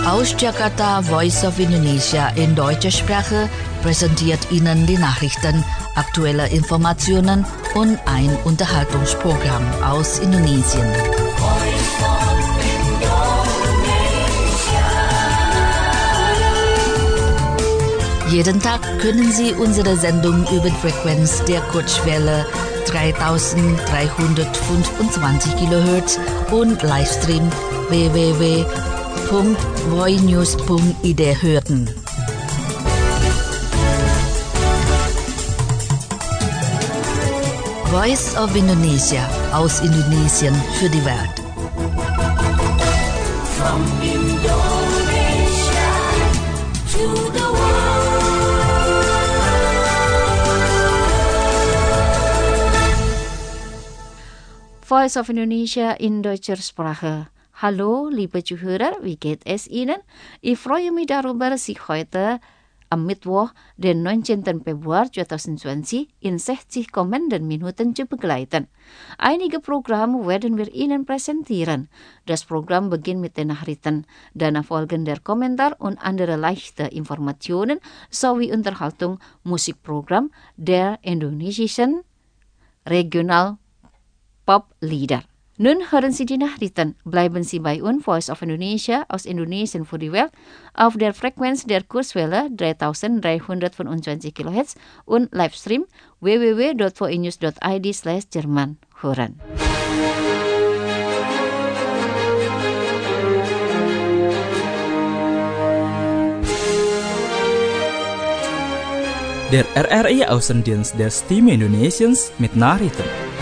Aus Jakarta, Voice of Indonesia in deutscher Sprache präsentiert Ihnen die Nachrichten, aktuelle Informationen und ein Unterhaltungsprogramm aus Indonesien. Jeden Tag können Sie unsere Sendung über die Frequenz der Kurzwelle 3325 kHz und Livestream www.voinews.id hören. Voice of Indonesia aus Indonesien für die Welt. From Indonesia to the Voice of Indonesia in deutscher Sprache. Hallo, liebe Zuhörer, wie geht es Ihnen? Ich freue mich darüber, Sie heute am Mittwoch, den 19. Februar 2020, in 60 kommenden Minuten zu begleiten. Einige Programme werden wir Ihnen präsentieren. Das Programm beginnt mit den Nachrichten, danach folgen der Kommentar und andere leichte Informationen sowie Unterhaltung, Musikprogramm der indonesischen Regional Pop-Lieder. Nun hören Sie die Nachrichten. Bleiben Sie bei uns, Voice of Indonesia aus Indonesien für die Welt, auf der Frequenz der Kurzwelle 3325 kHz und Livestream www.voinews.id/Jerman hören. Der RRI Außendienst der Stimme Indonesiens mit Nachrichten.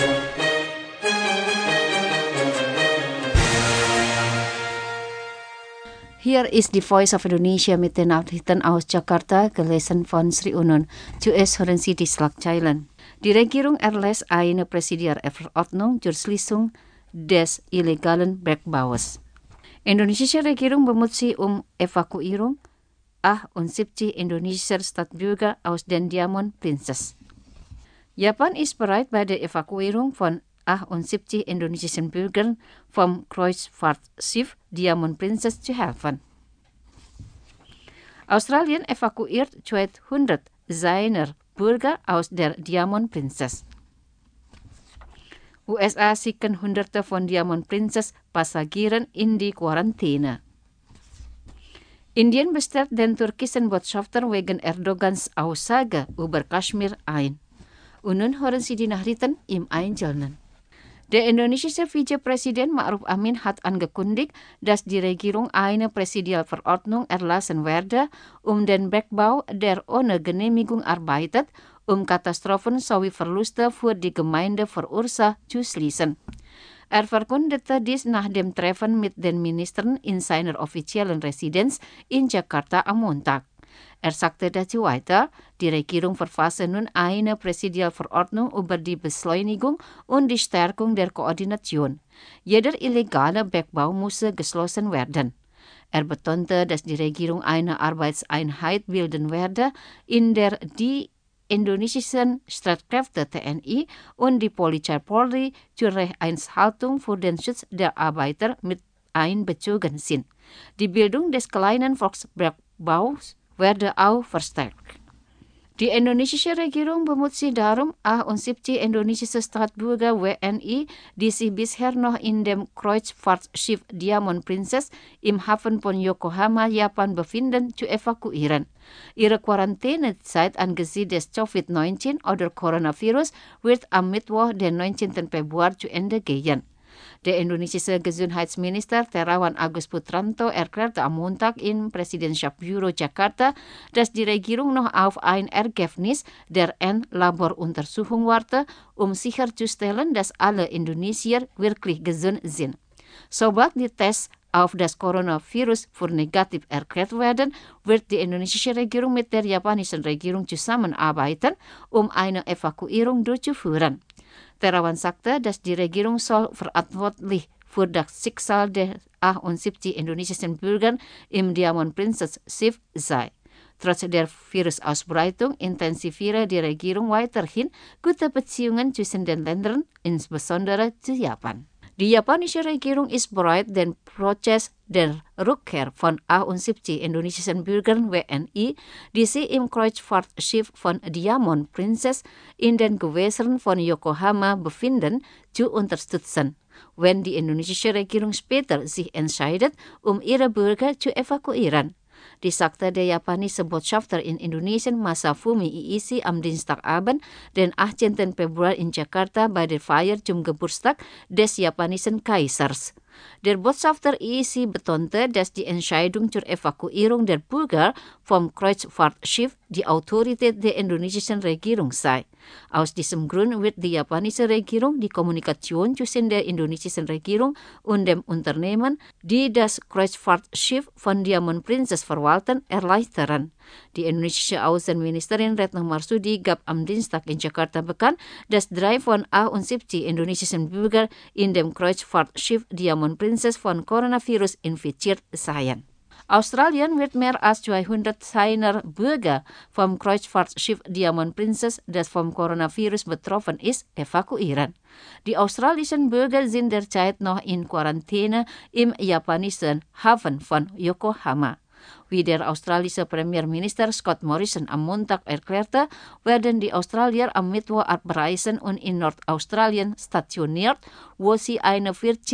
Hier ist die Voice of Indonesia mit den Nachrichten aus Jakarta, gelesen von Sri Unun. Zuerst hören Sie die Schlagzeilen. Die Regierung erlässt eine Präsidialverordnung zur Schließung des illegalen Bergbaus. Indonesische Regierung bemüht sich Evakuierung 78 indonesischer Staatsbürger aus den Diamond Princess. Japan ist bereit, bei der Evakuierung von 78 indonesischen Bürgern vom Kreuzfahrtschiff Diamond Princess zu helfen. Australien evakuiert 200 seiner Bürger aus der Diamond Princess. USA schicken Hunderte von Diamond Princess Passagieren in die Quarantäne. Indien bestellt den türkischen Botschafter wegen Erdogans Aussage über Kaschmir ein. Und nun hören Sie die Nachrichten im Einzelnen. Der indonesische Vizepräsident Ma'ruf Amin hat angekündigt, dass die Regierung eine Präsidialverordnung erlassen werde, den Bergbau, der ohne Genehmigung arbeitet, Katastrophen sowie Verluste für die Gemeinde verursacht, zu schließen. Er verkündete dies nach dem Treffen mit den Ministern in seiner offiziellen Residenz in Jakarta am Montag. Er sagte dazu weiter, die Regierung verfasse nun eine Präsidialverordnung über die Beschleunigung und die Stärkung der Koordination. Jeder illegale Bergbau müsse geschlossen werden. Er betonte, dass die Regierung eine Arbeitseinheit bilden werde, in der die indonesischen Streitkräfte TNI und die Polizei Polri zur Rechtseinhaltung für den Schutz der Arbeiter mit einbezogen sind. Die Bildung des kleinen Volksbergbaus werde auch verstärkt. Die indonesische Regierung bemüht sich darum, 78 indonesische Staatsbürger WNI, die sich bisher noch in dem Kreuzfahrtschiff Diamond Princess im Hafen von Yokohama, Japan befinden, zu evakuieren. Ihre Quarantänezeit angesichts des Covid-19 oder Coronavirus wird am Mittwoch, den 19. Februar, zu Ende gehen. Der indonesische Gesundheitsminister Terawan Agus Putranto erklärte am Montag im Präsidentschaftsbüro Jakarta, dass die Regierung noch auf ein Ergebnis der Endlaboruntersuchung warte, sicherzustellen, dass alle Indonesier wirklich gesund sind. Sobald die Tests auf das Coronavirus für negativ erklärt werden, wird die indonesische Regierung mit der japanischen Regierung zusammenarbeiten, eine Evakuierung durchzuführen. Terawan sagte, dass die Regierung soll verantwortlich für das Schicksal der 78 indonesischen Bürger im Diamond Princess Schiff sei. Trotz der Virusausbreitung intensiviere die Regierung weiterhin gute Beziehungen zwischen den Ländern, insbesondere zu Japan. Die japanische Regierung ist bereit, den Prozess der Rückkehr von 78 indonesischen Bürgern WNI, die sich im Kreuzfahrtschiff von Diamond Princess in den Gewässern von Yokohama befinden, zu unterstützen, wenn die indonesische Regierung später sich entscheidet, ihre Bürger zu evakuieren. Dies sagte der japanische Botschafter in Indonesien Masafumi Iisi am Dienstagabend, den 18. Februar in Jakarta bei der Feier zum Geburtstag des japanischen Kaisers. Der Botschafter Iisi betonte, dass die Entscheidung zur Evakuierung der Bürger vom Kreuzfahrtschiff die Autorität der indonesischen Regierung sei. Aus diesem Grund wird die japanische Regierung die Kommunikation zwischen der indonesischen Regierung und dem Unternehmen, die das Kreuzfahrtschiff von Diamond Princess verwalten, erleichtern. Die indonesische Außenministerin Retno Marsudi gab am Dienstag in Jakarta bekannt, dass 3 von 78 indonesischen Bürger in dem Kreuzfahrtschiff Diamond Princess von Coronavirus infiziert seien. Australien wird mehr als 200 seiner Bürger vom Kreuzfahrtschiff Diamond Princess, das vom Coronavirus betroffen ist, evakuieren. Die australischen Bürger sind derzeit noch in Quarantäne im japanischen Hafen von Yokohama. Wie der australische Premierminister Scott Morrison am Montag erklärte, werden die Australier am Mittwoch abreisen und in Nordaustralien stationiert, wo sie eine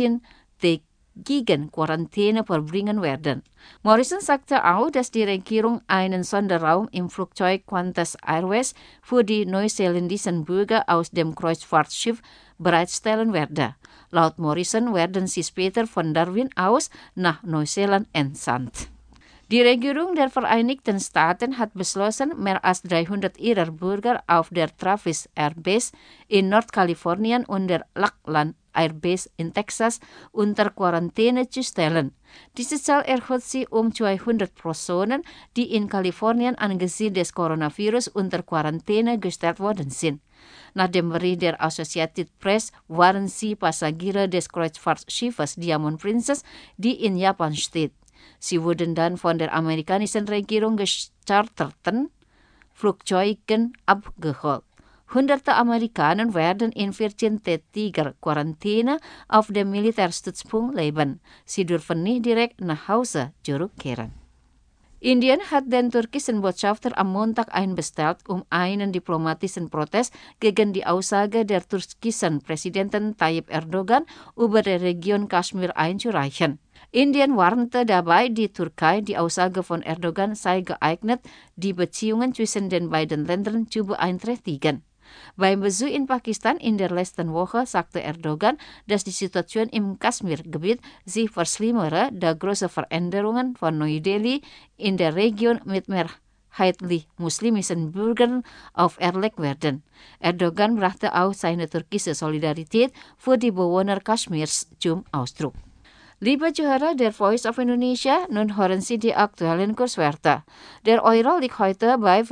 14-tägige Quarantäne verbringen werden. Morrison sagte auch, dass die Regierung einen Sonderraum im Flugzeug Qantas Airways für die neuseeländischen Bürger aus dem Kreuzfahrtschiff bereitstellen werde. Laut Morrison werden sie später von Darwin aus nach Neuseeland entsandt. Die Regierung der Vereinigten Staaten hat beschlossen, mehr als 300 ihrer Bürger auf der Travis Air Base in Nordkalifornien und der Lackland Air Base in Texas unter Quarantäne zu stellen. Diese Zahl erhöht sie um 200 Personen, die in Kalifornien angesichts des Coronavirus unter Quarantäne gestellt worden sind. Nach dem Bericht der Associated Press waren sie Passagiere des Kreuzfahrtschiffes Diamond Princess, die in Japan steht. Sie wurden dann von der amerikanischen Regierung gecharterten Flugzeugen abgeholt. Hunderte Amerikaner werden in 14-tägiger Quarantäne auf dem Militärstützpunkt leben. Sie dürfen nicht direkt nach Hause zurückkehren. Indien hat den türkischen Botschafter am Montag einbestellt, einen diplomatischen Protest gegen die Aussage der türkischen Präsidenten Tayyip Erdogan über die Region Kaschmir einzureichen. Indien warnte dabei die Türkei, die Aussage von Erdogan sei geeignet, die Beziehungen zwischen den beiden Ländern zu beeinträchtigen. Beim Besuch in Pakistan in der letzten Woche sagte Erdogan, dass die Situation im Kaschmirgebiet sich verschlimmere, da große Veränderungen von Neu-Delhi in der Region mit mehrheitlich muslimischen Bürgern auferlegt werden. Erdogan brachte auch seine türkische Solidarität für die Bewohner Kaschmirs zum Ausdruck. Liebe Zuhörer der Voice of Indonesia, nun hören Sie die aktuellen Kurswerte. Der Euro liegt heute bei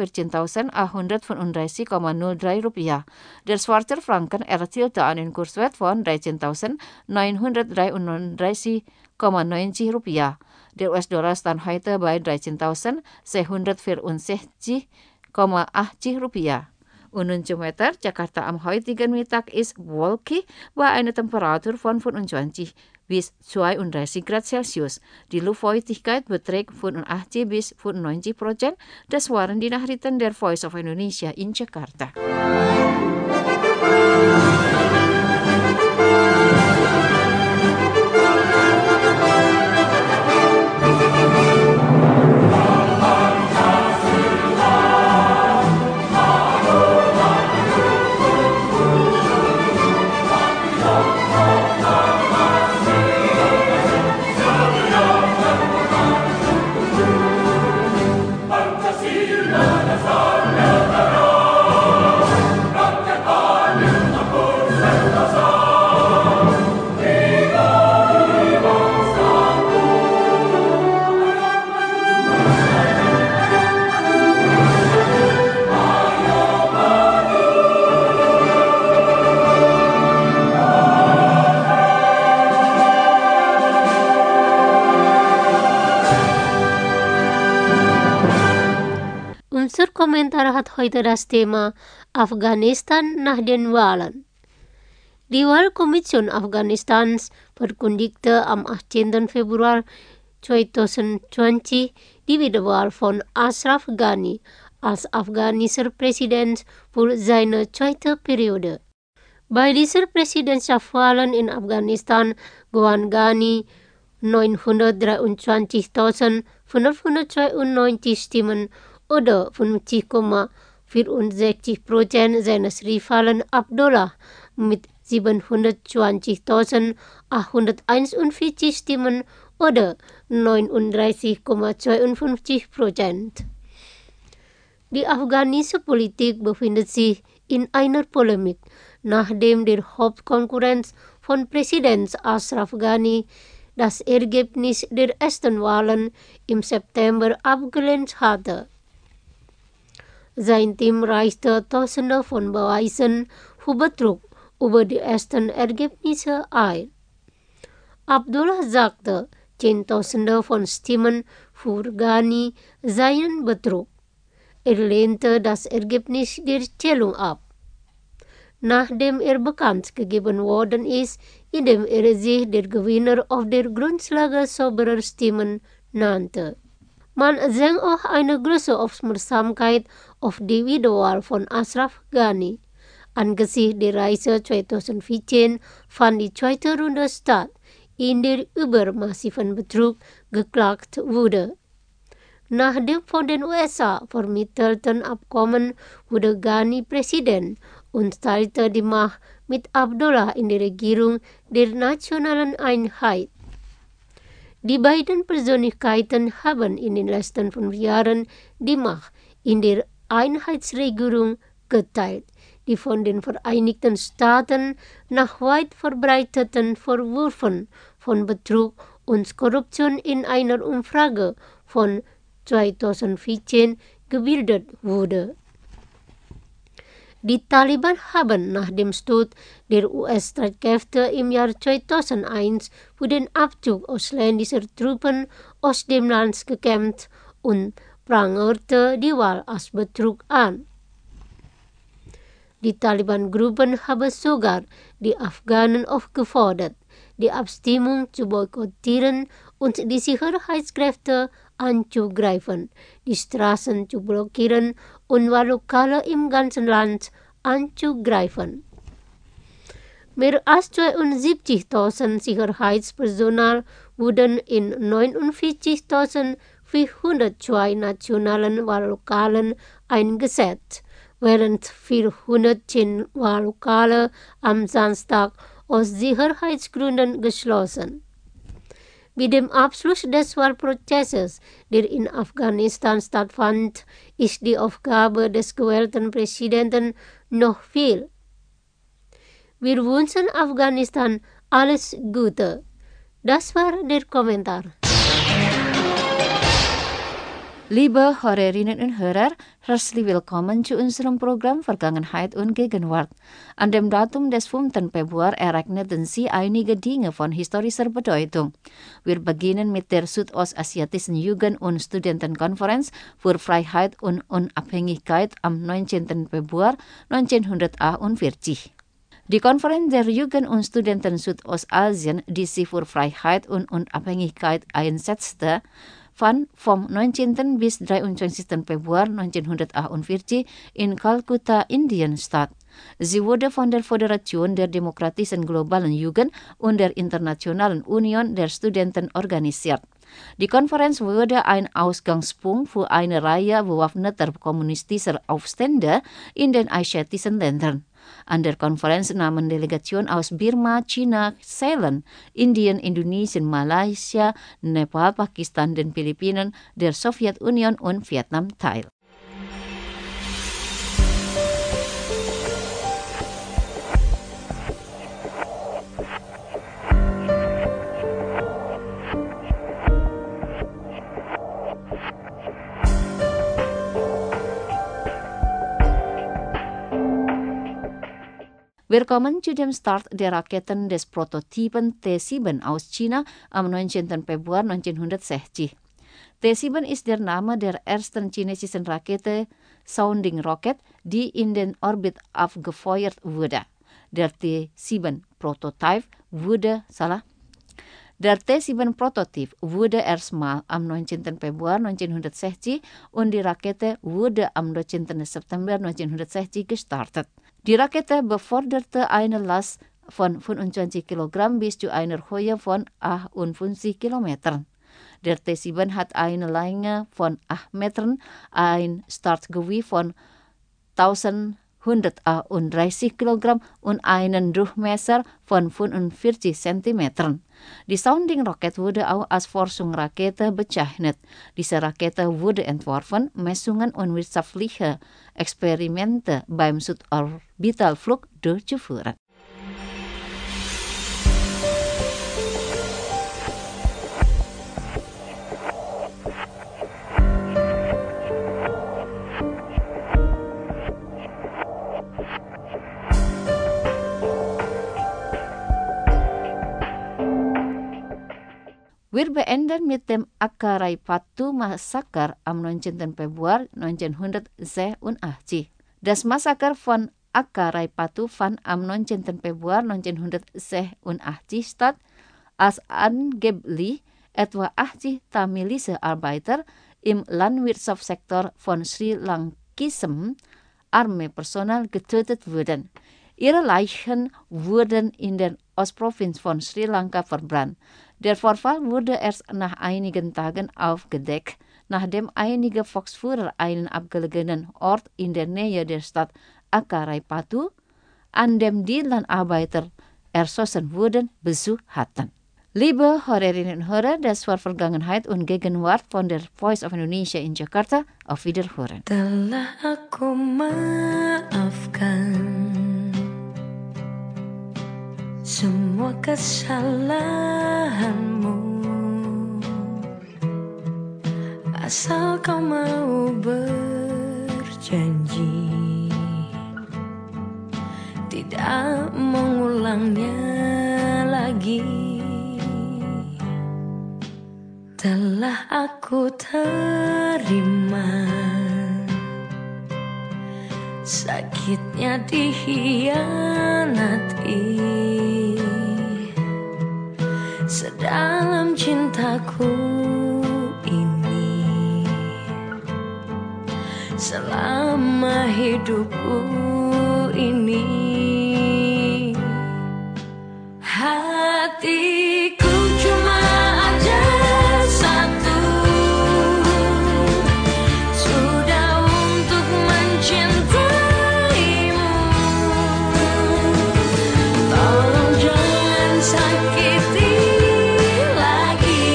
14.835,03 Rupiah. Der Schweizer Franken erzielte einen Kurswert von 13.933,90 Rupiah. Der US-Dollar stand heute bei 13.664,80 Rupiah. Und nun zum Wetter. Jakarta am heutigen Mittag ist wolkig bei einer Temperatur von 25 bis 32 Grad Celsius. Die Luftfeuchtigkeit beträgt 85 bis 95%. Das waren die Nachrichten der Voice of Indonesia in Jakarta. Unser Kommentar hat heute das Thema Afghanistan nach den Wahlen. Die Wahlkommission Afghanistans verkündigte am 18. Februar 2020 die Wiederwahl von Ashraf Ghani als afghanischer Präsident für seine zweite Periode. Bei dieser Präsidentschaftswahl in Afghanistan gewann Ghani 923.592 Stimmen oder 50,64% seines Rivalen Abdullah mit 720.841 Stimmen oder 39,52%. Die afghanische Politik befindet sich in einer Polemik, nachdem der Hauptkonkurrent von Präsident Ashraf Ghani das Ergebnis der ersten Wahlen im September abgelehnt hatte. Sein Team reichte Tausende von Beweisen für Betrug über die ersten Ergebnisse ein. Abdullah sagte, Zehntausende von Stimmen für Ghani seien Betrug. Er lehnte das Ergebnis der Zählung ab, nachdem er bekannt gegeben worden ist, indem er sich der Gewinner auf der Grundlage sauberer Stimmen nannte. Man senkt auch eine große Aufmerksamkeit auf die Wiederwahl von Ashraf Ghani. Angesichts der Reise 2014 fand die zweite Runde statt, in der über massiven Betrug geklagt wurde. Nach dem von den USA vermittelten Abkommen wurde Ghani Präsident und teilte die Macht mit Abdullah in der Regierung der nationalen Einheit. Die beiden Persönlichkeiten haben in den letzten 5 Jahren die Macht in der Einheitsregierung geteilt, die von den Vereinigten Staaten nach weit verbreiteten Vorwürfen von Betrug und Korruption in einer Umfrage von 2014 gebildet wurde. Die Taliban haben nach dem Sturz der US-Streitkräfte im Jahr 2001 für den Abzug ausländischer Truppen aus dem Land gekämpft und prangerte die Wahl als Betrug an. Die Taliban-Gruppen haben sogar die Afghanen aufgefordert, die Abstimmung zu boykottieren und die Sicherheitskräfte anzugreifen, die Straßen zu blockieren und Wahllokale im ganzen Land anzugreifen. Mehr als 72.000 Sicherheitspersonal wurden in 49.402 nationalen Wahllokalen eingesetzt, während 410 Wahllokale am Samstag aus Sicherheitsgründen geschlossen. Mit dem Abschluss des Wahlprozesses, der in Afghanistan stattfand, ist die Aufgabe des gewählten Präsidenten noch viel. Wir wünschen Afghanistan alles Gute. Das war der Kommentar. Liebe Hörerinnen und Hörer, herzlich willkommen zu unserem Programm Vergangenheit und Gegenwart. An dem Datum des 5. Februar ereigneten sich einige Dinge von historischer Bedeutung. Wir beginnen mit der Südostasiatischen Jugend- und Studentenkonferenz für Freiheit und Unabhängigkeit am 19. Februar 1948. Die Konferenz der Jugend- und Studenten Südostasien, die sich für Freiheit und Unabhängigkeit einsetzte, fand vom 19. bis 23. Februar 1948 in Kalkutta, Indien statt. Sie wurde von der Föderation der Demokratischen Globalen Jugend und der Internationalen Union der Studenten organisiert. Die Konferenz wurde ein Ausgangspunkt für eine Reihe bewaffneter kommunistischer Aufstände in den asiatischen Ländern. An der Konferenz nahmen Delegationen aus Birma, China, Ceylon, Indien, Indonesien, Malaysia, Nepal, Pakistan, den Philippinen, der Sowjetunion und Vietnam teil. Willkommen zu dem Start der Raketen des Prototypen T-7 aus China am 19. Februar 1960. T-7 ist der Name der ersten chinesischen Rakete Sounding Rocket, die in den Orbit abgefeuert wurde. Der T7 Prototyp wurde erstmal am 19. Februar 1960 und die Rakete wurde am 19. September 1960 gestartet. Die Rakete beförderte eine Last von 25 Kilogramm bis zu einer Höhe von 58 Kilometern. Der T7 hat eine Länge von 8 Metern, ein Startgewicht von 1130 Kilogramm und einen Durchmesser von 45 Zentimetern. Die Sounding Rocket wurde auch als Forschungsrakete bezeichnet. Diese Rakete wurde entworfen, Messungen und wirtschaftliche Experimente beim Suborbitalflug durchzuführen. Wir beenden mit dem Akkaraipattu-Massaker am 19. Februar 1986. Das Massaker von Akkaraipattu fand am 19. Februar 1986 statt, als angeblich etwa 80 tamilische Arbeiter im Landwirtschaftssektor von Sri Lankisem Armeepersonal getötet wurden. Ihre Leichen wurden in der Ostprovinz von Sri Lanka verbrannt. Der Vorfall wurde erst nach einigen Tagen aufgedeckt, nachdem einige Volksführer einen abgelegenen Ort in der Nähe der Stadt Akkaraipattu, an dem die Landarbeiter erschossen wurden, besucht hatten. Liebe Hörerinnen und Hörer, das war Vergangenheit und Gegenwart von der Voice of Indonesia in Jakarta. Auf Wiederhören. Telah aku maafkan semua kesalahanmu, asal kau mau berjanji tidak mengulangnya lagi. Telah aku terima sakitnya dikhianati, sedalam cintaku ini, selama hidupku ini. Hatiku cuma ada satu, sudah untuk mencintaimu. Tolong jangan sakiti lagi,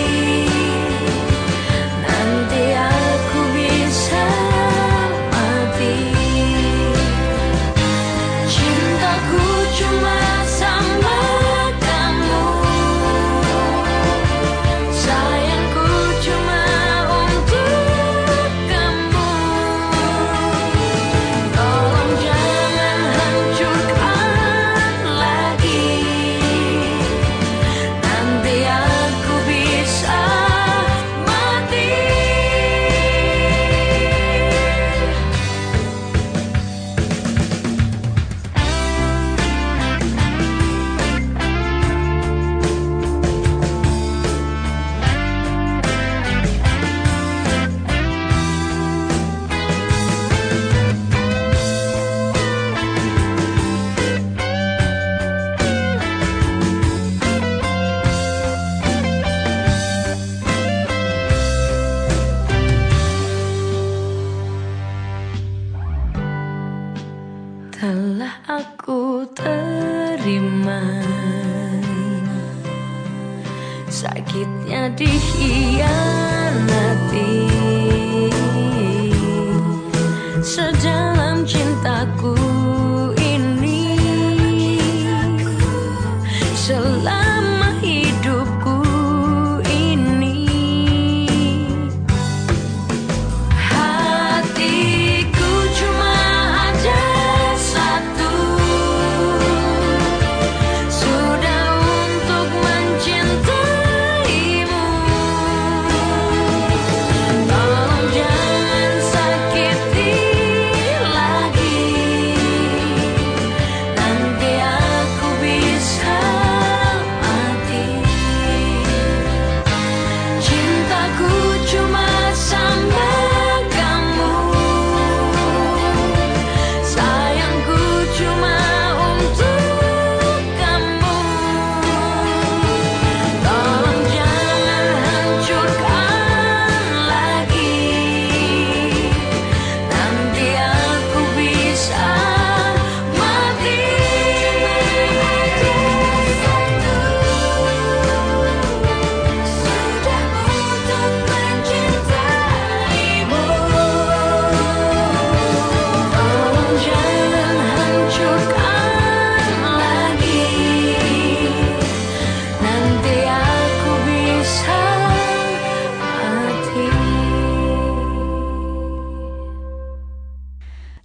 nanti aku bisa mati. Cintaku cuma sama kamu, sayangku cuma untuk kamu. Tolong jangan hancurkan lagi, nanti aku bisa mati. Telah aku terima sakitnya dikhianati, sedalam cintaku ini, selama hidupku ini. Hatiku cuma ada satu, sudah untuk mencintaimu. Tolong jangan sakiti lagi, nanti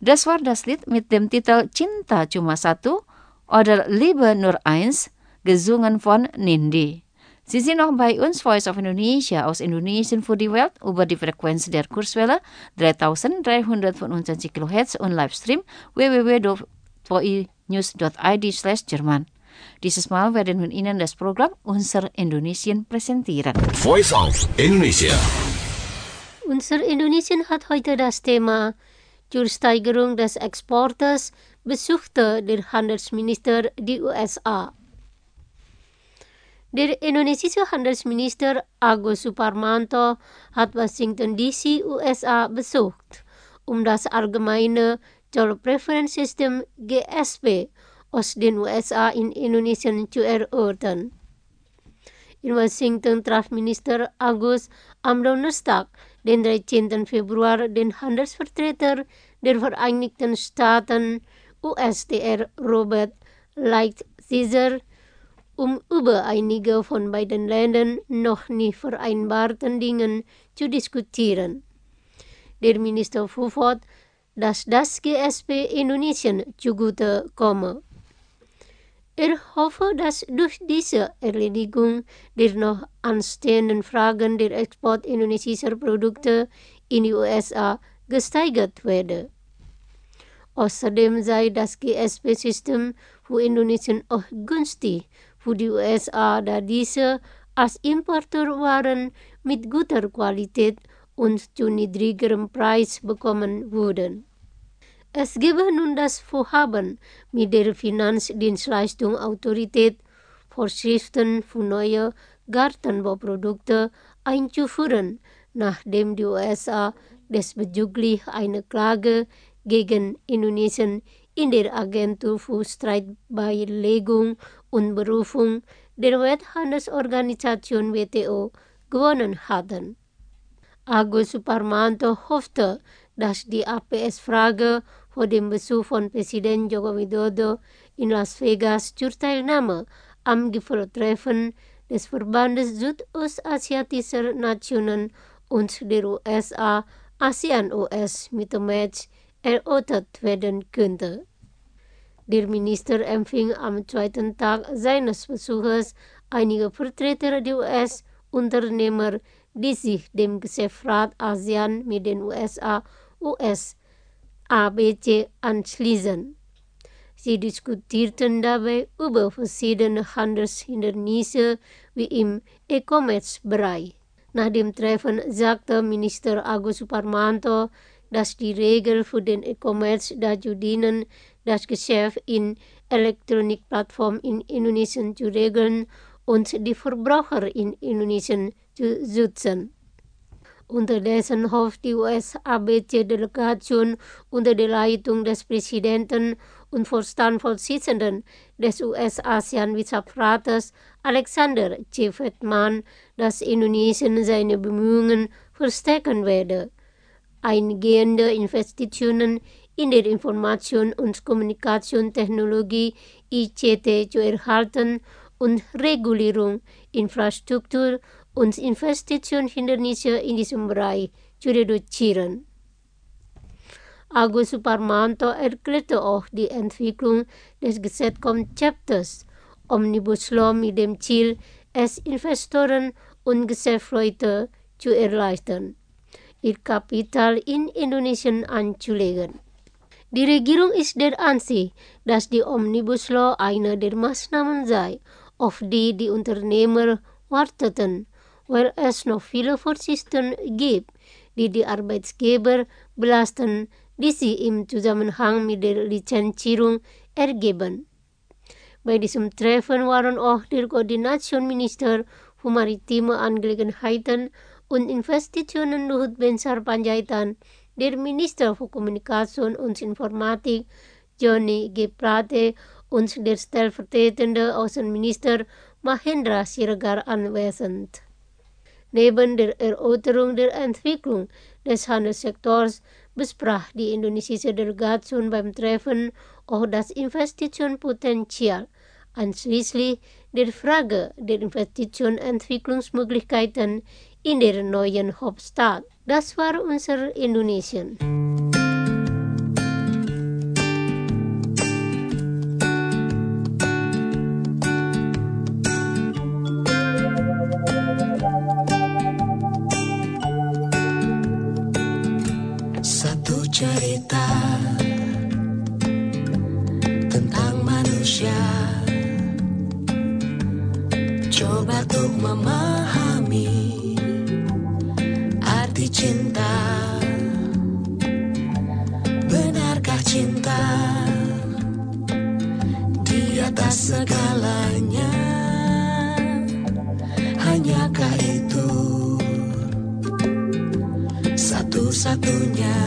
Das war das Lied mit dem Titel Cinta Cuma Satu oder Liebe nur eins, gesungen von Nindi. Sie sind noch bei uns, Voice of Indonesia, aus Indonesien für die Welt, über die Frequenz der Kurzwelle 3325 kHz und Livestream www.voinews.id/Jerman. Dieses Mal werden wir Ihnen das Programm Unser Indonesien präsentieren. Voice of Indonesia. Unser Indonesien hat heute das Thema Steigerung des Exportes, besuchte der Handelsminister die USA. Der indonesische Handelsminister Agus Suparmanto hat Washington DC, USA besucht, um das allgemeine Zollpräferenzsystem GSP aus den USA in Indonesien zu erörtern. In Washington traf Minister Agus am Donnerstag, den 13. Februar, den Handelsvertreter der Vereinigten Staaten USTR Robert Lighthizer, um über einige von beiden Ländern noch nie vereinbarten Dingen zu diskutieren. Der Minister verfot, dass das GSP Indonesien zugute komme. Hoffe, dass durch diese Erledigung der noch anstehenden Fragen der Export indonesischer Produkte in die USA gesteigert werde. Außerdem sei das GSP-System für Indonesien auch günstig für die USA, da diese als Importeur Waren mit guter Qualität und zu niedrigerem Preis bekommen würden. Es gebe nun das Vorhaben, mit der Finanzdienstleistungsautorität Vorschriften für neue Gartenbauprodukte einzuführen, nachdem die USA diesbezüglich eine Klage gegen Indonesien in der Agentur für Streitbeilegung und Berufung der Welthandelsorganisation WTO gewonnen hatten. Agus Suparmanto hoffte, dass die APS-Frage vor dem Besuch von Präsident Joko Widodo in Las Vegas zur Teilnahme am Gipfeltreffen des Verbandes Südostasiatischer Nationen und der USA ASEAN-US Mitte-März erörtert werden könnte. Der Minister empfing am zweiten Tag seines Besuches einige Vertreter der US-Unternehmer, die sich dem Geschäftsrat ASEAN mit den USA US-ABC anschließen. Sie diskutierten dabei über verschiedene Handelshindernisse wie im E-Commerce-Bereich. Nach dem Treffen sagte Minister Agus Suparmanto, dass die Regeln für den E-Commerce dazu dienen, das Geschäft in Elektronikplattformen in Indonesien zu regeln und die Verbraucher in Indonesien zu schützen. Unterdessen hofft die US-ABC-Delegation unter der Leitung des Präsidenten und Vorstandsvorsitzenden des US-ASEAN-Wirtschaftsrates Alexander C. Fettman, dass Indonesien seine Bemühungen verstärken werde, eingehende Investitionen in der Information- und Kommunikationstechnologie ICT zu erhalten und Regulierung, Infrastruktur und Investitionshindernisse in diesem Bereich zu reduzieren. Agus Suparmanto erklärte auch die Entwicklung des Gesetzkonzeptes Omnibus Law mit dem Ziel, es Investoren und Geschäftsleute zu erleichtern, ihr Kapital in Indonesien anzulegen. Die Regierung ist der Ansicht, dass die Omnibus Law eine der Maßnahmen sei, auf die die Unternehmer warteten, weil es noch viele Vorschriften gibt, die die Arbeitgeber belasten, die sich im Zusammenhang mit der Lizenzierung ergeben. Bei diesem Treffen waren auch der Koordinationsminister für maritime Angelegenheiten und Investitionen Luhut Binsar Panjaitan, der Minister für Kommunikation und Informatik Johnny G. Plate und der stellvertretende Außenminister Mahendra Siregar anwesend. Neben der Erörterung der Entwicklung des Handelssektors besprach die indonesische Delegation beim Treffen auch das Investitionspotenzial, einschließlich der Frage der Investitionsentwicklungsmöglichkeiten in der neuen Hauptstadt. Das war unser Indonesien. cerita tentang manusia. Coba untuk memahami arti cinta. Benarkah cinta di atas segalanya? Hanyakah itu satu-satunya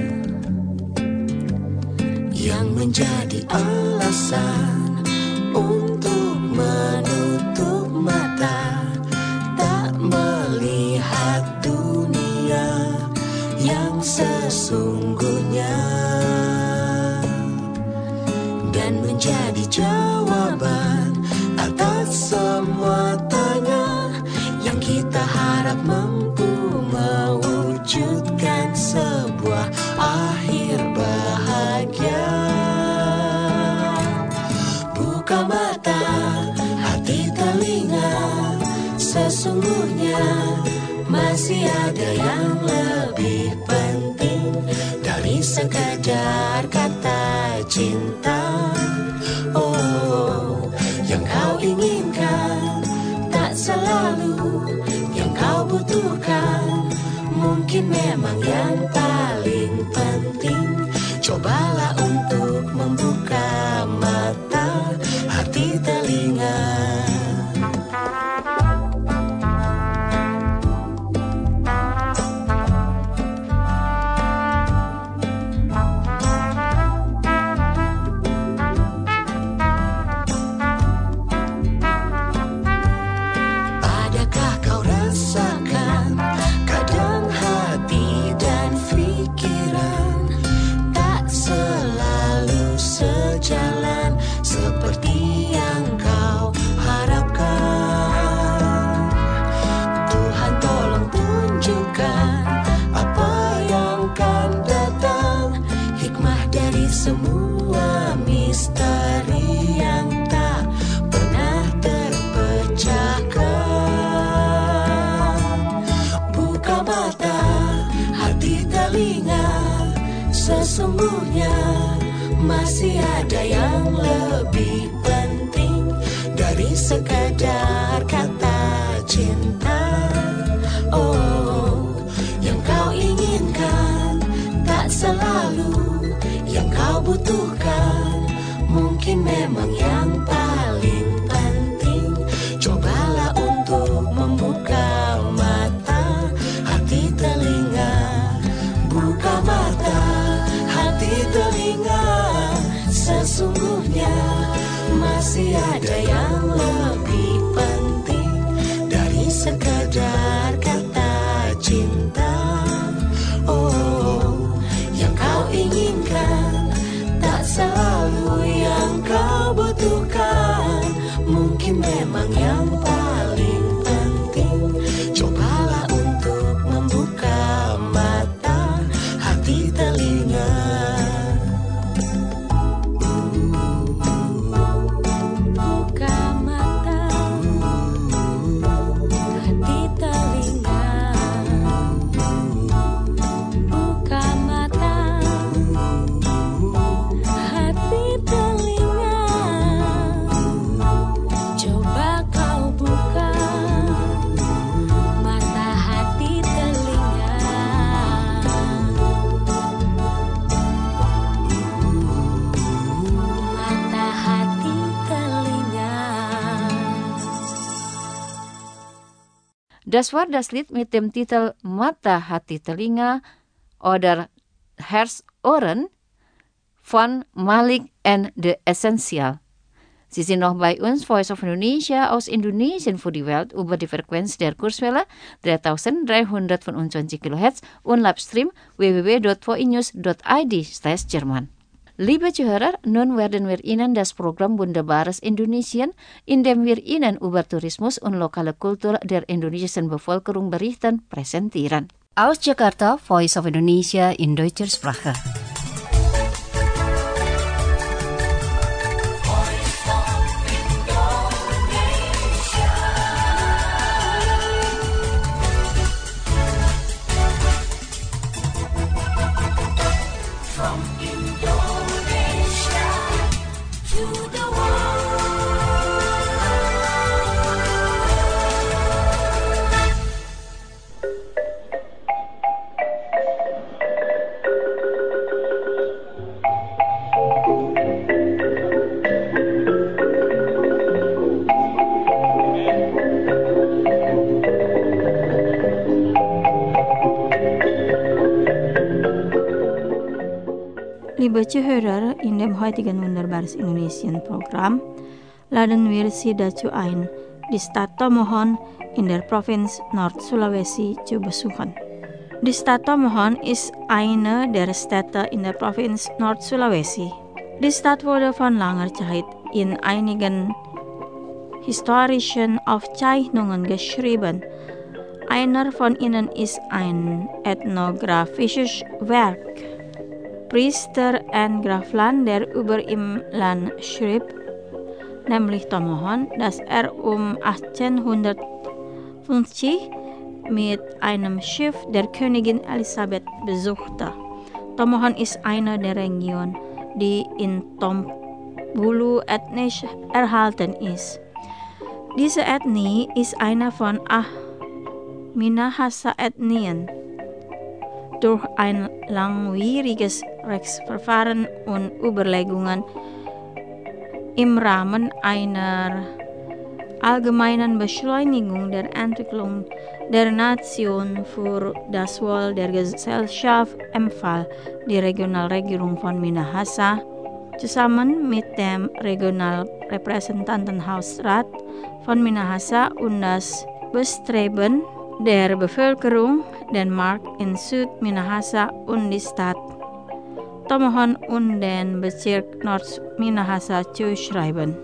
yang menjadi alasan untuk menutup mata, tak melihat dunia yang sesungguhnya, dan menjadi jawaban atas semua tanya yang kita harap mampu mewujudkan sebuah akhir bahagia. Buka mata, hati, telinga, sesungguhnya masih ada yang lebih penting dari sekadar kata cinta. Oh, yang kau inginkan tak selalu yang kau butuhkan. Mungkin memang yang paling penting. Cobalah untuk membuka mata, hati, telinga. Adakah kau rasakan kadang hati dan pikiran tak selalu sejalan seperti yang kau harapkan? Tuhan tolong tunjukkan apa yang akan datang, hikmah dari semua misteri yang tak pernah terpecahkan. Buka mata, hati, telinga, sesungguhnya masih ada yang lebih penting dari sekadar kata cinta. Oh, yang kau inginkan tak selalu yang kau butuhkan. Mungkin memang yang paling penting. Cobalah untuk membuka mata, hati, telinga. Buka mata, hati, telinga, sesungguhnya masih ada yang lebih penting dari sekadar kata cinta. Oh, yang kau inginkan tak selalu yang kau butuhkan. Mungkin memang yang paling penting. Cobalah untuk membuka mata, hati, telinga. Buka mata, hati, telinga. Buka mata, hati, telinga. Coba kau buka mata, hati, telinga. Mata, hati, telinga. Das war das Lied mit dem Titel Mata, Hati, Telinga oder Herz, Ohren von Malik and the Essential. Sie sind noch bei uns, Voice of Indonesia aus Indonesien für die Welt über die Frequenz der Kurswelle 3325 kHz und Livestream www.voinews.id/Jerman. Liebe Zuhörer, nun werden wir Ihnen das Programm Wunderbares Indonesien, in dem wir Ihnen über Tourismus und lokale Kultur der indonesischen Bevölkerung berichten, präsentieren. Aus Jakarta, Voice of Indonesia in deutscher Sprache. Liebe Zuhörer, in dem heutigen Wunderbares Indonesien Programm laden wir Sie dazu ein, die Stadt Tomohon in der Provinz Nord-Sulawesi zu besuchen. Die Stadt Tomohon ist eine der Städte in der Provinz Nord-Sulawesi. Die Stadt wurde von langer Zeit in einigen historischen Aufzeichnungen geschrieben. Einer von ihnen ist ein ethnografisches Werk. Priester N. Grafland, der über im Land schrieb, nämlich Tomohon, das er 1850 mit einem Schiff der Königin Elisabeth besuchte. Tomohon ist eine der Regionen, die in Tombulu ethnisch erhalten ist. Diese Ethnie ist eine von Minahasa-Ethnien. Durch ein langwieriges Rechtsverfahren und Überlegungen im Rahmen einer allgemeinen Beschleunigung der Entwicklung der Nation für das Wohl der Gesellschaft empfahl die Regionalregierung von Minahasa zusammen mit dem Regionalrepräsentantenhausrat von Minahasa und das Bestreben der Bevölkerung, den Markt in Süd-Minahasa und die Stadt Tomohon und den Bezirk Nord-Minahasa zu schreiben.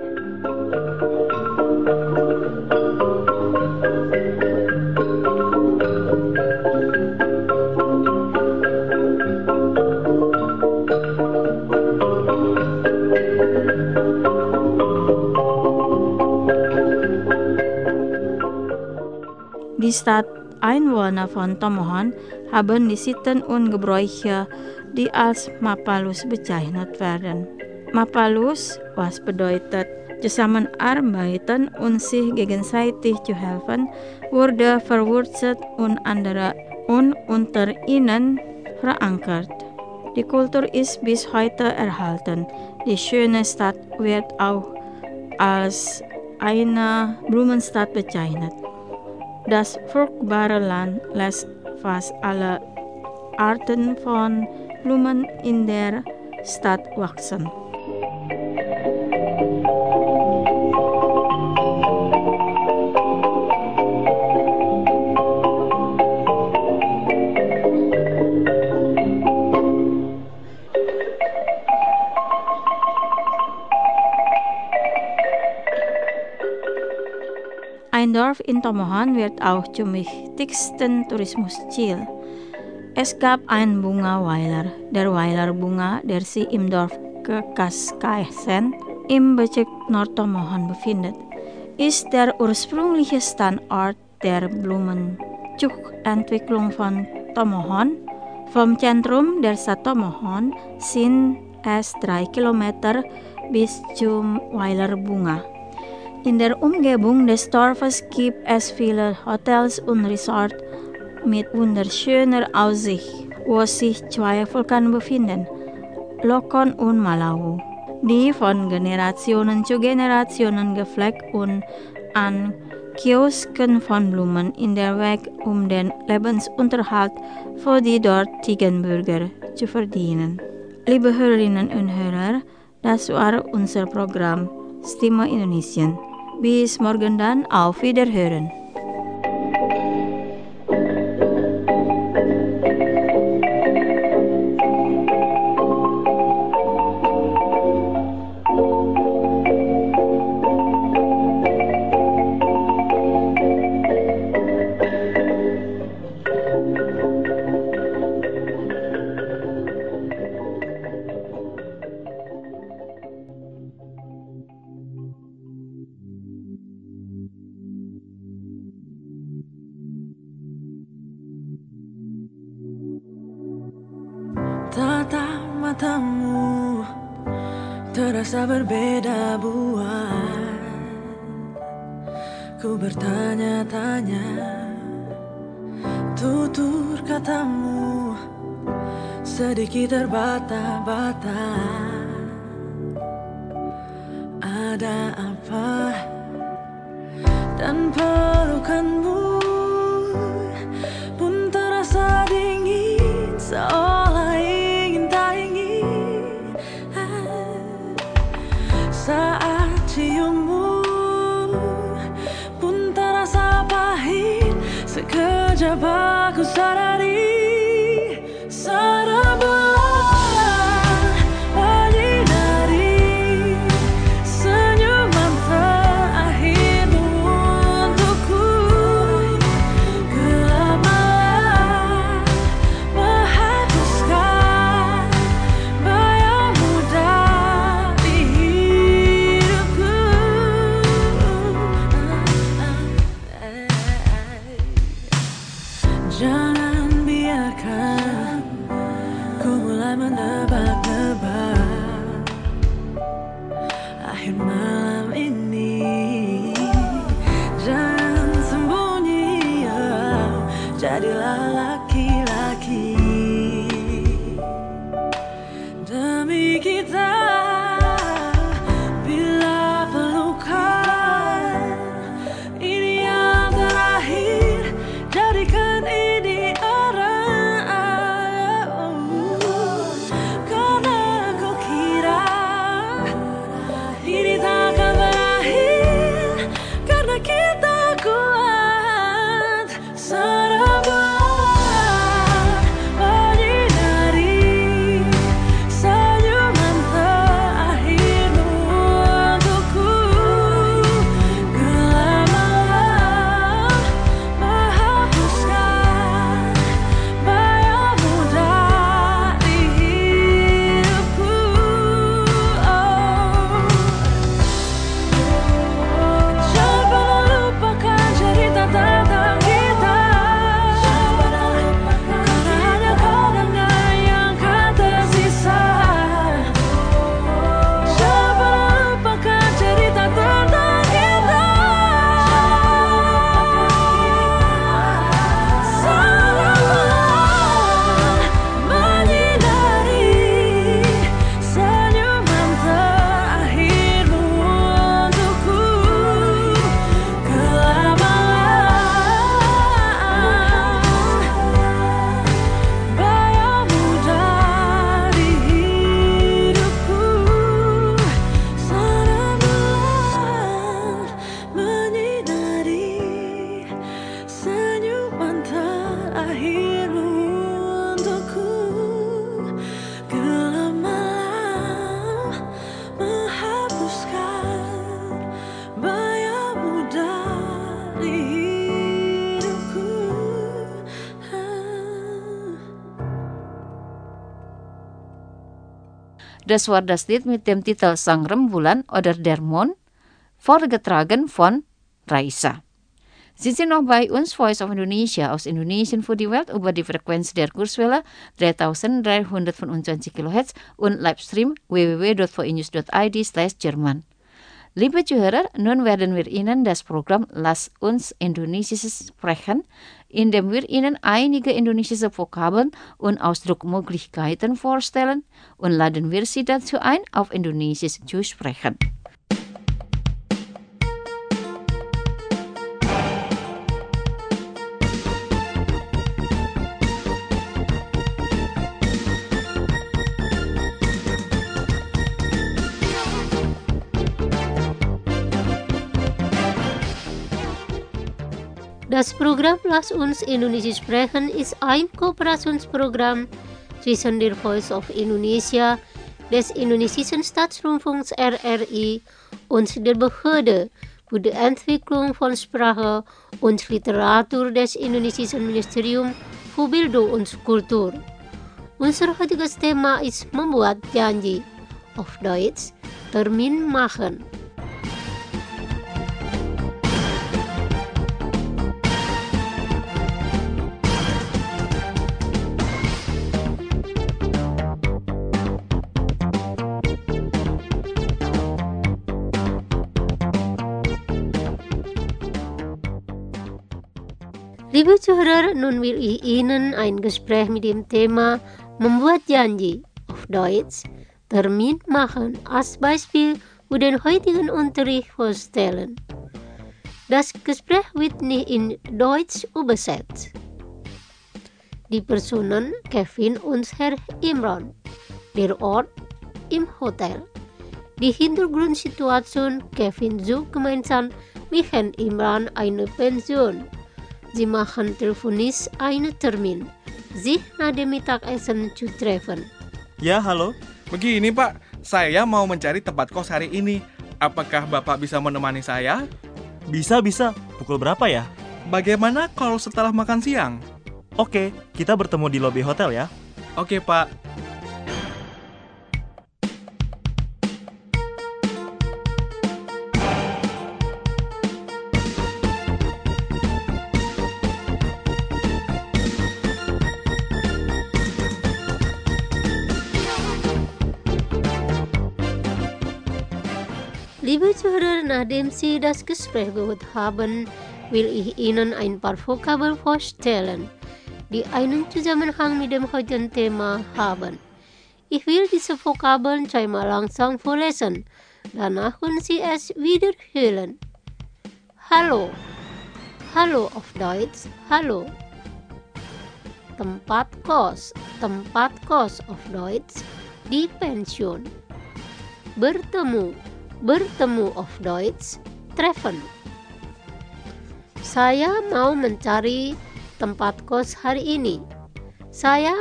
Die Stadteinwohner von Tomohon haben die Sitten und Gebräuche, die als Mapalus bezeichnet werden. Mapalus, was bedeutet zusammenarbeiten und sich gegenseitig zu helfen, wurde verwurzelt und unter ihnen verankert. Die Kultur ist bis heute erhalten. Die schöne Stadt wird auch als eine Blumenstadt bezeichnet. Das fruchtbare Land lässt fast alle Arten von Blumen in der Stadt wachsen. Ein Dorf in Tomohon wird auch zum wichtigsten Tourismusziel. Es gab einen Bunga-Weiler, der Weilerbunga, der sich im Dorf Kekaskaisen im Bezirk Nord-Tomohon befindet, ist der ursprüngliche Standort der Blumenzuchtentwicklung von Tomohon. Vom Zentrum der Stadt Tomohon sind es 3 Kilometer bis zum Weilerbunga. In der Umgebung des Dorfes gibt es viele Hotels und Resorts mit wunderschöner Aussicht, wo sich 2 Vulkane befinden, Lokon und Malawu, die von Generationen zu Generationen gepflegt und an Kiosken von Blumen in der Weg, um den Lebensunterhalt für die dortigen Bürger zu verdienen. Liebe Hörerinnen und Hörer, das war unser Programm Stimme Indonesien. Bis morgen dann, auf Wiederhören. Tatap matamu terasa berbeda buat ku bertanya-tanya. Tutur katamu sedikit terbata-bata. Ada apa? Dan pelukanmu pun terasa dingin, seolah ingin tak ingin Sekejap aku sadari sana bulan menyinari senyuman terakhirmu untukku. Gelap malam menghapuskan bayangmu dari hidupku. Jangan biarkan ku mulai menebak-nebak akhir malam ini. Jangan sembunyi, jadilah laki-laki demi kita. Bila pelukan ini yang terakhir, jadikan ini orang. Karena aku kira ini takkan berakhir, karena kita kuat. Sana bulan menyinari senyuman terakhirmu untukku. Gelap malam menghapuskan bayangmu dari hidupku. Jangan pernah lupakan cerita tentang kita, karena hanya kenangan yang akan tersisa. Jangan pernah lupakan cerita tentang kita. Sana bulan menyinari senyuman terakhirmu untukku. Gelap malam bayangmu dari hidupku. Sana bulan menyinari senyuman terakhirmu untukku. Gelap malam menghapuskan bayangmu dari hidupku. Das war das Lied mit dem Titel Sang Rembulan oder der Mond, vorgetragen von Raisa. Sind Sie noch bei uns, Voice of Indonesia, aus Indonesien für die Welt über die Frequenz der Kurzwelle 3325 kHz und Livestream www.voinews.id/German. Liebe Zuhörer, nun werden wir Ihnen das Programm Lass uns Indonesisches sprechen, in dem wir Ihnen einige indonesische Vokabeln und Ausdrucksmöglichkeiten vorstellen und laden wir Sie dazu ein, auf Indonesisch zu sprechen. Das Programm Lass uns Indonesisch sprechen ist ein Kooperationsprogramm zwischen der Voice of Indonesia, des Indonesischen Staatsrundfunks RRI und der Behörde für die Entwicklung von Sprache und Literatur des Indonesischen Ministerium für Bildung und Kultur. Unser heutiges Thema ist membuat janji, auf Deutsch Termin machen. Liebe Zuhörer, nun will ich Ihnen ein Gespräch mit dem Thema membuat janji, auf Deutsch Termin machen, als Beispiel für den heutigen Unterricht vorstellen. Das Gespräch wird nicht in Deutsch übersetzt. Die Personen Kevin und Herr Imran, der Ort im Hotel. Die Hintergrundsituation: Kevin sucht gemeinsam mit Herrn Imran eine Pension. Sie machen telefonisch einen Termin. Sie nach dem Mittagessen zu treffen. Ya, halo. Begini Pak, saya mau mencari tempat kos hari ini. Apakah Bapak bisa menemani saya? Bisa. Pukul berapa ya? Bagaimana kalau setelah makan siang? Oke, kita bertemu di lobi hotel ya. Oke Pak. Liebe Zuhörer, nachdem Sie das Gespräch gehört haben, will ich Ihnen ein paar Vokabeln vorstellen, die einen Zusammenhang mit dem heutigen Thema haben. Ich will diese Vokabeln zweimal langsam vorlesen, danach können Sie es wiederholen. Hallo. Hallo auf Deutsch, hallo. Tempat kos auf Deutsch, die Pension. Bertemu auf Deutsch, treffen. Saya mau mencari tempat kos hari ini. Saya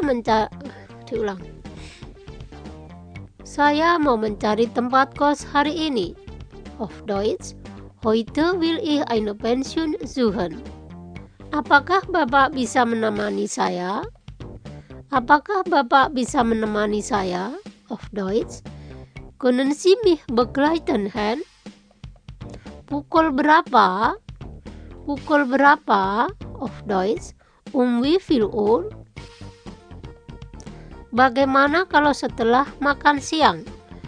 mau mencari tempat kos hari ini. Auf Deutsch, heute will ich eine Pension suchen. Apakah Bapak bisa menemani saya? Auf Deutsch, können Sie mich begleiten, Herr? Pukul berapa? Auf Deutsch, wie viel Uhr? Bagaimana kalau setelah makan siang?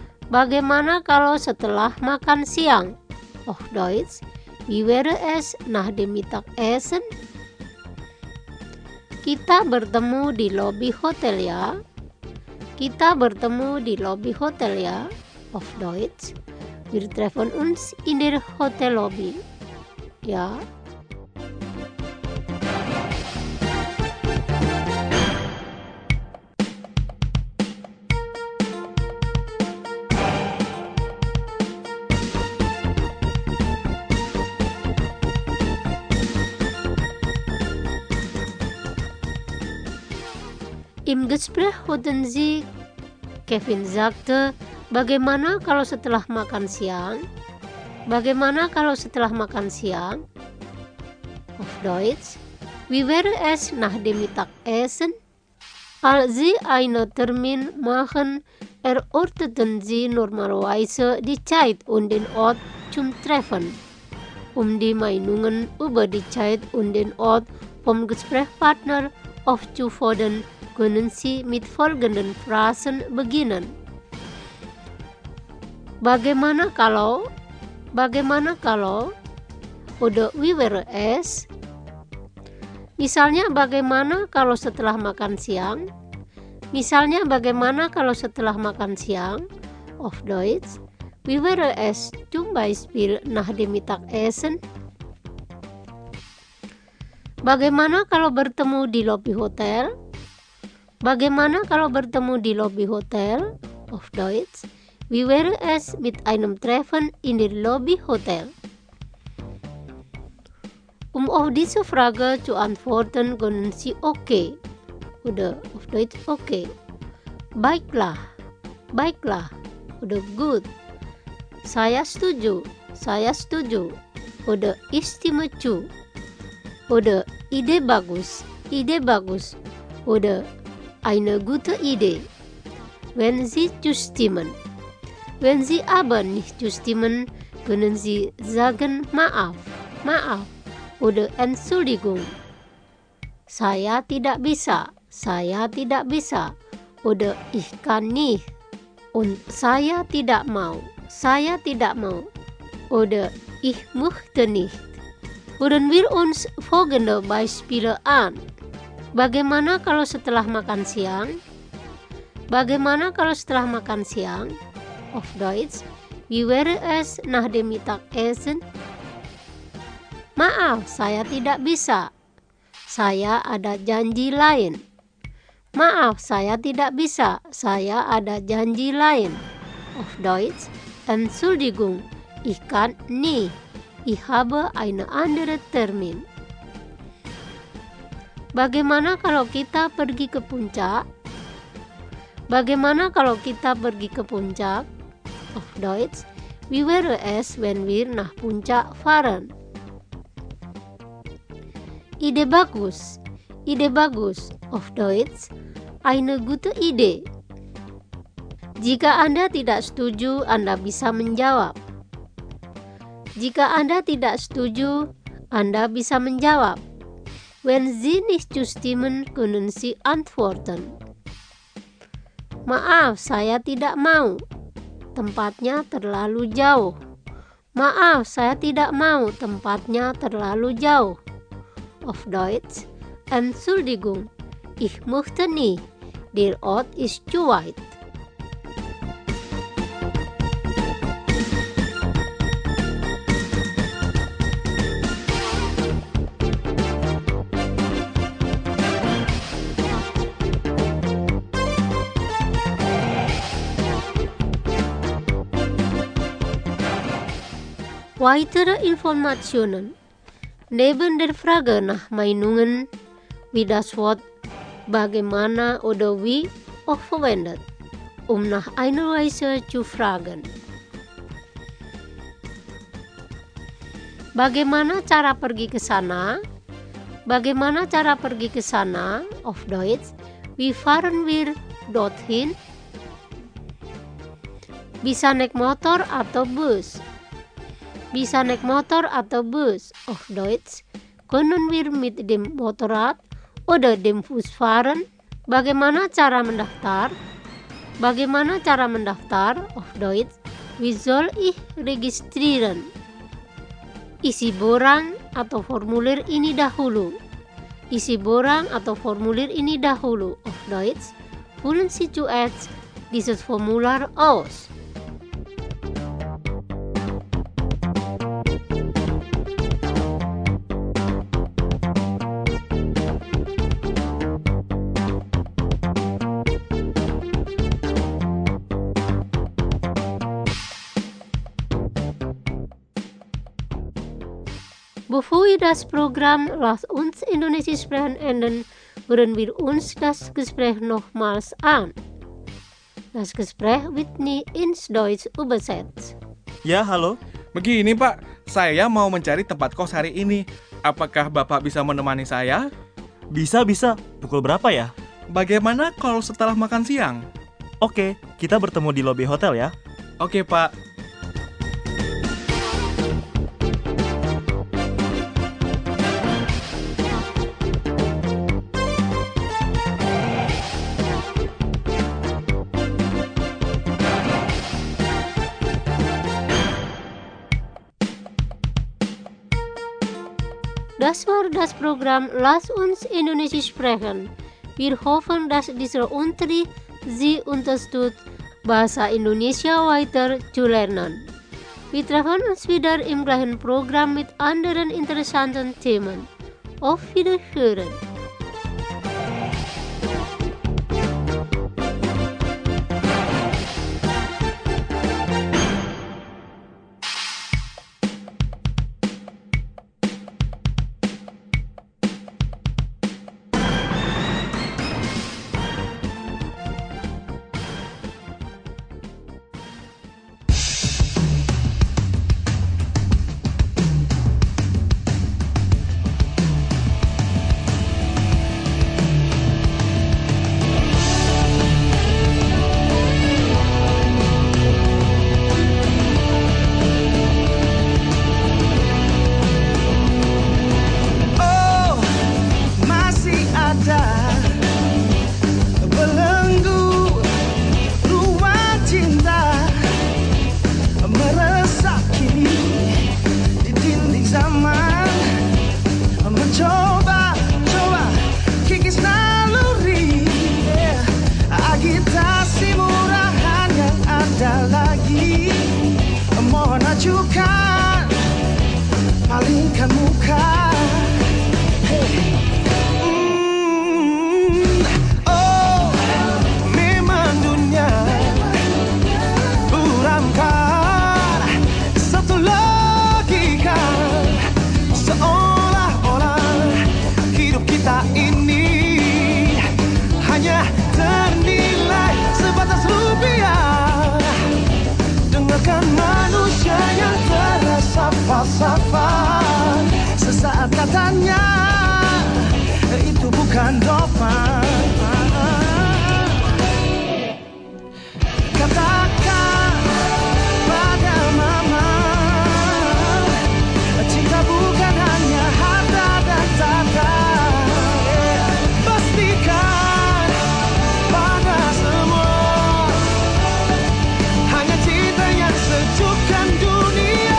Auf Deutsch, wie wäre es nach dem Mittagessen? Kita bertemu di lobi hotel ya. Auf Deutsch, wir treffen uns in der Hotellobby. Ja. Im Gespräch hörten Sie, Kevin sagte, bagaimana kalau setelah makan siang? Auf Deutsch, wie wäre es nach dem Mittagessen? Als Sie einen Termin machen, erörterten Sie normalerweise die Zeit und den Ort zum Treffen. Die Meinungen über die Zeit und den Ort vom Gesprächspartner aufzufordern, können Sie mit folgenden Phrasen beginnen. Bagaimana kalau? Oder wie wäre es? Misalnya, bagaimana kalau setelah makan siang? Auf Deutsch, wie wäre es zum Beispiel nach dem Mittagessen? Bagaimana kalau bertemu di lobi hotel? Auf Deutsch, wie wäre es mit einem Treffen in der Lobby Hotel? Auf diese Frage zu antworten, können Sie okay oder auf Deutsch okay. Baiklah oder gut. Saya setuju oder ich stimme zu. Oder Idee bagus oder eine gute Idee. Wenn Sie zustimmen. Wenn Sie aber nicht zustimmen, können Sie sagen maaf oder Entschuldigung. Saya tidak bisa oder ich kann nicht. Und saya tidak mau oder ich möchte nicht. Hören wir uns folgende Beispiele an. Bagaimana kalau setelah makan siang? Auf Deutsch, wie wäre es nach dem Mittagessen? Maaf, saya tidak bisa. Saya ada janji lain. Auf Deutsch, Entschuldigung, ich kann nicht. Ich habe einen anderen Termin. Bagaimana kalau kita pergi ke puncak? Bagaimana kalau kita pergi ke puncak? Auf Deutsch, wie wäre es, wenn wir nach Puncak fahren? Ide bagus. Ide bagus. Auf Deutsch, eine gute Idee. Jika Anda tidak setuju, Anda bisa menjawab. Jika Anda tidak setuju, Anda bisa menjawab. Wenn Sie nicht zustimmen, können Sie antworten. Maaf, saya tidak mau. Tempatnya terlalu jauh. Maaf, saya tidak mau. Tempatnya terlalu jauh. Auf Deutsch, Entschuldigung, ich möchte nicht. Der Ort ist zu weit. Weitere Informationen. Neben der Frage nach Meinungen wie das Wort bagaimana oder wie auch verwendet, nach einer Reise zu fragen. Bagaimana cara pergi ke sana? Bagaimana cara pergi ke sana? Auf Deutsch, wie fahren wir dorthin? Bisa naik motor atau bus? Bisa naik motor atau bus. Auf Deutsch, können wir mit dem Motorrad oder dem Bus fahren? Bagaimana cara mendaftar? Bagaimana cara mendaftar? Auf Deutsch, wie soll ich registrieren? Isi borang atau formulir ini dahulu. Isi borang atau formulir ini dahulu. Auf Deutsch, füllen Sie zuerst dieses Formular aus. Bevor wir das Programm Lass uns Indonesisch sprechen enden, hören wir uns das Gespräch nochmals an. Das Gespräch wird nie ins Deutsch übersetzt. Ya, halo. Begini Pak, saya mau mencari tempat kos hari ini. Apakah Bapak bisa menemani saya? Bisa. Pukul berapa ya? Bagaimana kalau setelah makan siang? Oke, kita bertemu di lobi hotel ya. Oke Pak. Das war das Programm Lass uns Indonesisch sprechen. Wir hoffen, dass dieser Unterricht Sie unterstützt, Bahasa Indonesia weiter zu lernen. Wir treffen uns wieder im gleichen Programm mit anderen interessanten Themen. Auf Wiederhören! katanya itu bukan Dova. Katakan pada mama, cinta bukan hanya harta dan tahta. Pastikan pada semua, hanya cinta yang sejukkan dunia.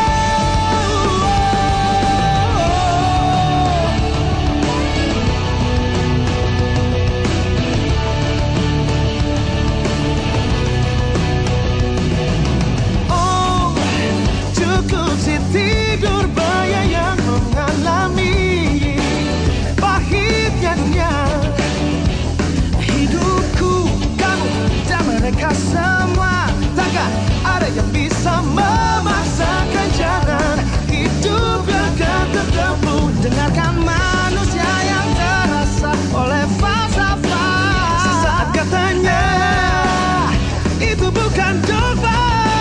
Tidur bayi yang mengalami pahitnya dunia. Hidupku, kamu, dan mereka semua, takkan ada yang bisa memaksakan jalan hidup yang akan tertempuh. Dengarkan manusia yang terasa oleh falsafah. Sesaat katanya itu bukan Dova.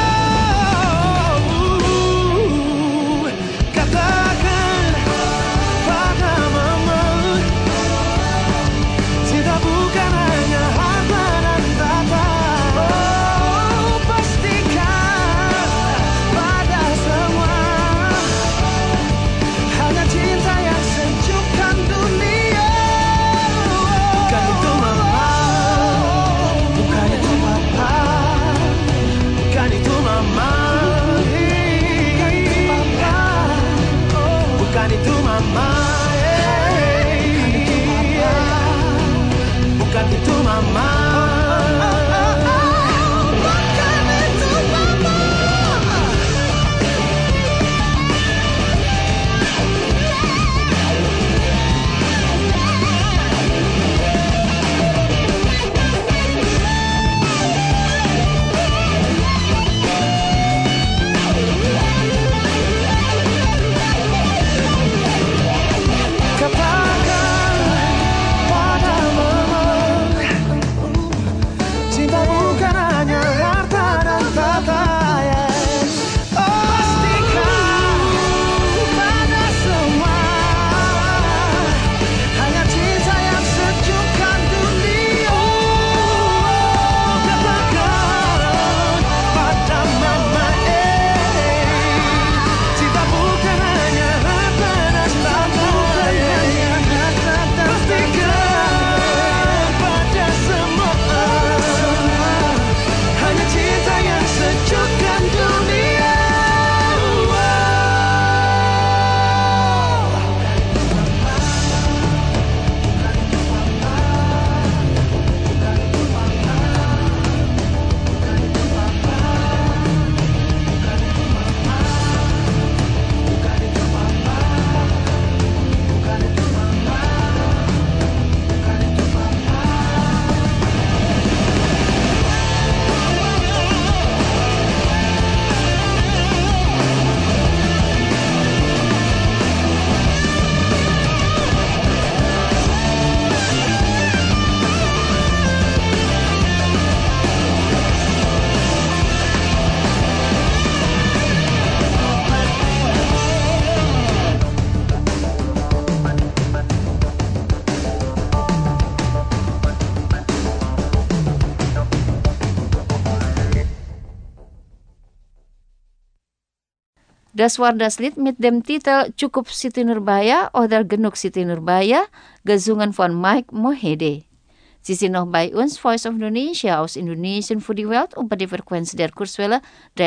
Das war das Lied mit dem Titel Cukup Siti Nurbaya oder Genug Siti Nurbaya, gesungen von Mike Mohede. Sie sind noch bei uns, Voice of Indonesia aus Indonesien für die Welt über die Frequenz der Kurzwelle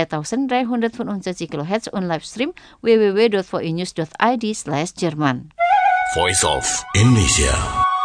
3365 kHz und Livestream www.voinews.id/Jerman. Voice of Indonesia.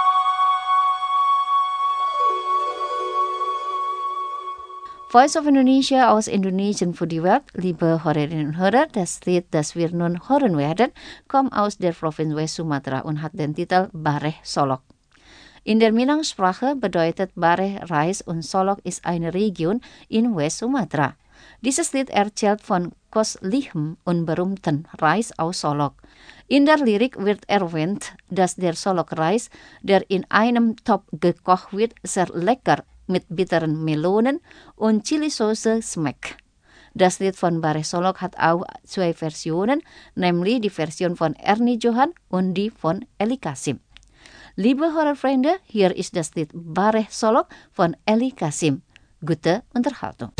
Voice of Indonesia aus Indonesien für die Welt, liebe Hörerinnen und Hörer, das Lied, das wir nun hören werden, kommt aus der Provinz West Sumatra und hat den Titel Bareh Solok. In der Minang-Sprache bedeutet Bareh Reis und Solok ist eine Region in West Sumatra. Dieses Lied erzählt von kostlichem und berühmten Reis aus Solok. In der Lyrik wird erwähnt, dass der Solok-Reis, der in einem Topf gekocht wird, sehr lecker mit bitteren Melonen und Chilisauce schmeckt. Das Lied von Barre Solok hat auch zwei Versionen, nämlich die Version von Ernie Johan und die von Eli Kasim. Liebe Hörerfreunde, hier ist das Lied Barre Solok von Eli Kasim. Gute Unterhaltung.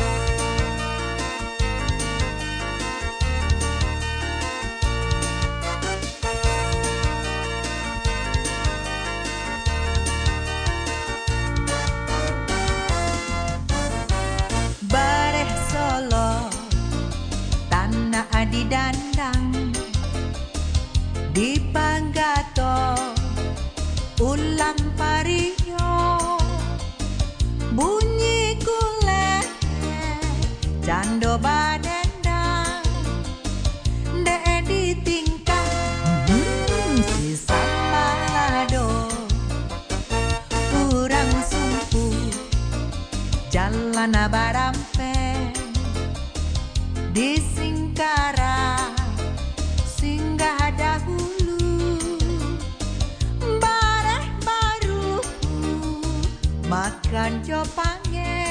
Bareh Solok, tanah di dandang, di Panggato, ulang pario, bunyi kule, cando badendang, de di tingkah, si samalado, kurang sumpu, jalan barampe, di Singkara, singgah dahulu, bareh baru, makan copange,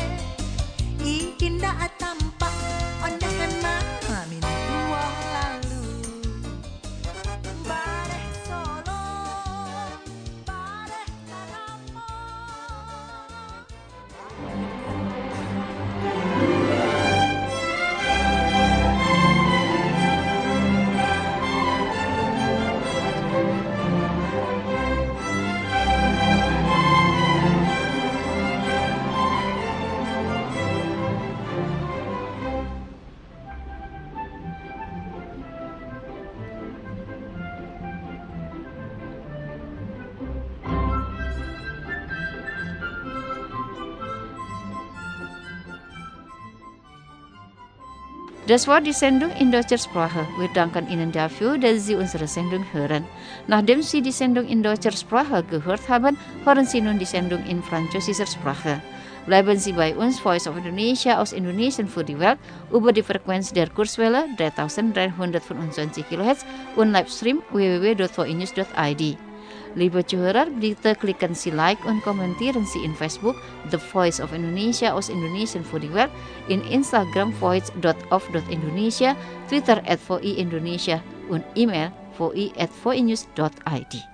indah tampak, ondahan mama min buah lalu, bareh Solo, bareh Karamo. Das war die Sendung in deutscher Sprache. Wir danken Ihnen dafür, dass Sie unsere Sendung hören. Nachdem Sie die Sendung in deutscher Sprache gehört haben, hören Sie nun die Sendung in französischer Sprache. Bleiben Sie bei uns, Voice of Indonesia aus Indonesien für die Welt, über die Frequenz der Kurzwelle 3325 kHz und Livestream www.voinews.id. Liebe Zuhörer, bitte klicken Sie Like und kommentieren Sie in Facebook The Voice of Indonesia aus Indonesien für die Welt, in Instagram voice.of.indonesia, Twitter @voi Indonesia und E-Mail voi@voinews.id.